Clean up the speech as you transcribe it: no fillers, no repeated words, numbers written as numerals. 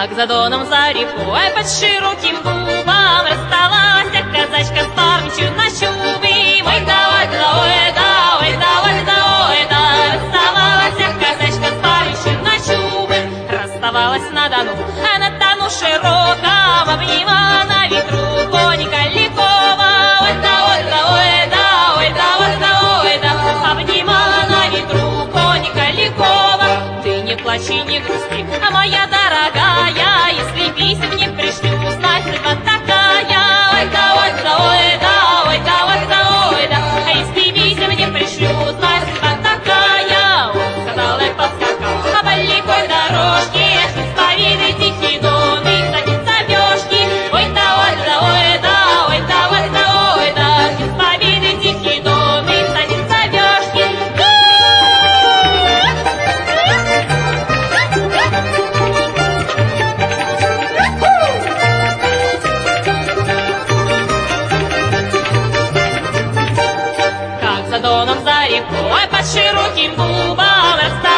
Как за доном за рекой под широким дубом расставалась казачка с парнем чернощупым. Ой да, ой да, ой да, ой да, ой да, ой да. Расставалась казачка с парнем чернощупым. Расставалась на Дону, а на Дону широком обнимала на ветру коника лихого. Ой да, ой да, ой да, ой да, ой да, ой да. Обнимала на ветру коника лихого. Ты не плачь и не грусти, а моя дорогая, если писем не пришлю, знай, судьба такая. Ой да, ой да, ой да, ой да, ой да, ой да. А если писем не пришлю, знай, судьба такая. Он сказал и подскакал по далекой дорожке, исповедай тихий дон и садится вешки. Ой да, ой да, ой да, ой да, ой да, ой да. Исповедай тихий дон и садится вешки. Как за доном за рекой под широким дубом